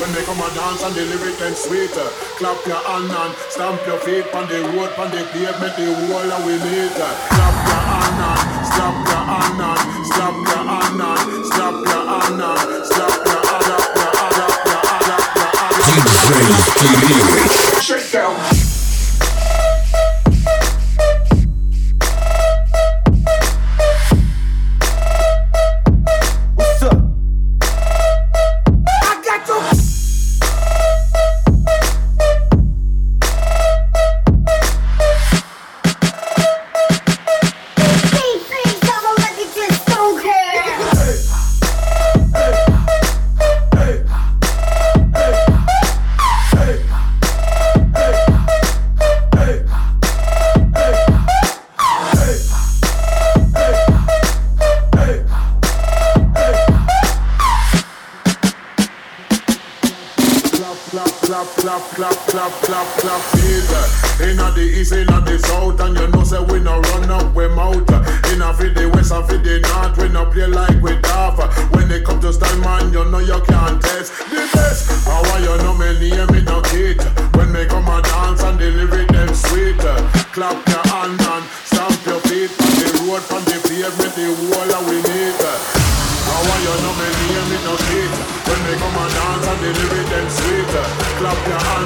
When they come and dance and the lyric them sweet. Clap your hand and stamp your feet on the road, on the pavement, the wall and we meet. Clap your hand and slap your hand and slap your hand and slap your hand and slap your hand up, your hand up, your hand up, your hand up. DJ Lyric. Shake down. Clap, beat. Inna the east, inna the south, and you know say we no run up, we mouth. Inna for the west and for the north, we no play like we daft. When it come to style, man, you know you can't test the best. How you know me name, me no kid. When me come a dance and the lyric them sweet. Clap your hand and stamp your feet on the road, on the pavement, the wall and we need. How you know me name, me no kid. When me come a dance and the lyric them sweet. Clap your hand.